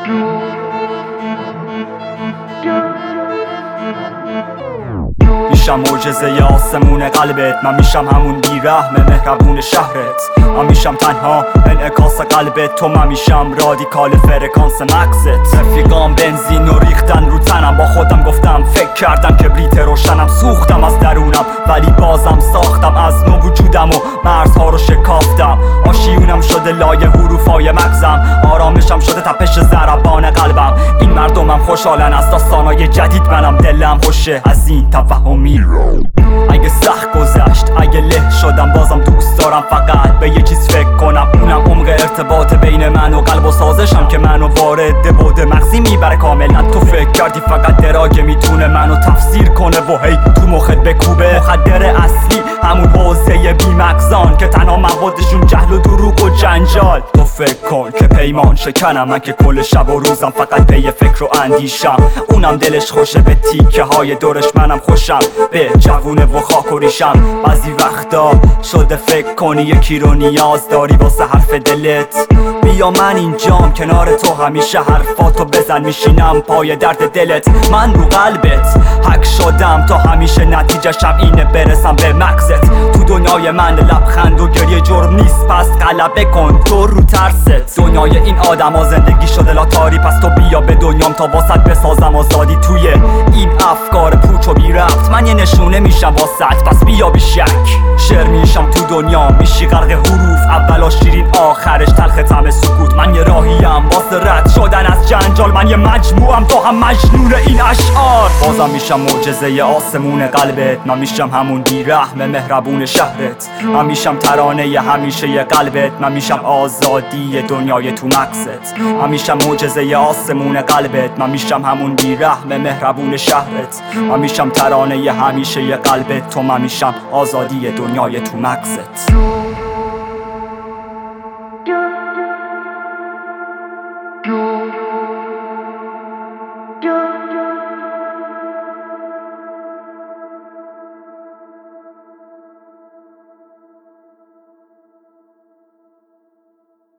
میشم معجزه آسمون قلبت، من میشم همون بیرحم مهربون شهرت. من میشم تنها انعکاس قلبت، تو من میشم رادیکال فرکانس مغزت. رفیقام بنزین و ریختن رو تنم، با خودم گفتم فکر کردم کبریت روشنم. سوختم از درونم ولی بازم ساختم از نو وجودم و مرزها رو شکافتم. آشیونم شده لایه حروفای مغزم، آرامشم شده تپش ضربان قلبم. این مردمم خوشحالن از داستانای جدید، منم دلم خوشه از این تفاهمی. اگه سخت گذشت، اگه له شدم، بازم دوست دارم فقط به یه چیز فکر کنم، اونم عمق ارتباط بین من و قلب و سازشم که منو وارد بعد مغزی میبره کاملا. تو فکر کردی فقط دراگه میتونه منو تفسیر کنه و هی تو مخت بکوبه. مخدر اصلی همون حوزه بی مغزان که تنها موادشون جهل و دروغ و جنجال. تو فکر کن که پیمان شکنم من که کل شب و روزم فقط پی فکر و اندیشم. اونم دلش خوشه به تیکه های دورش، منم خوشم به جوونه و خاک و ریشم. بعضی وقتا شده فکر کنی یکی رو نیاز داری واسه حرف دلت. بیا من اینجام کنار تو، همیشه حرفاتو بزن، میشینم پای درد دلت. من رو قلبت حک شدم تا همیشه نتیجه‌شم اینه برسم به مغزت. تو دنیای من لبخند و گریه جرم نیست، پس غلبه کن تو رو ترست. دنیای این آدما زندگی شده لاتاری، پس تو بیا به دنیام تا واسط بسازم آزادی. توی این افکار پوچ و بی ربط من یه نشونه میشم واسط، پس بیا بی شک. شعر میشم تو دنیا، میشی غرق حروف، اولا شیرین آخرش تلخ طعم سکوت. من یه راهیم واسه رد شدن از جنجال، من یه مجموعم تو هم مجنون این اشعار. بازم میشم معجزه آسمون قلبت، من میشم همون بیرحم مهربون شهرت. من میشم ترانه همیشه قلبت، من میشم آزادی دنیای تو مغزت. من میشم معجزه آسمون قلبت، من میشم همون بیرحم مهربون شهرت. من میشم ترانه همیشه قلبت، تو من میشم آزادی دنیای تو مغزت.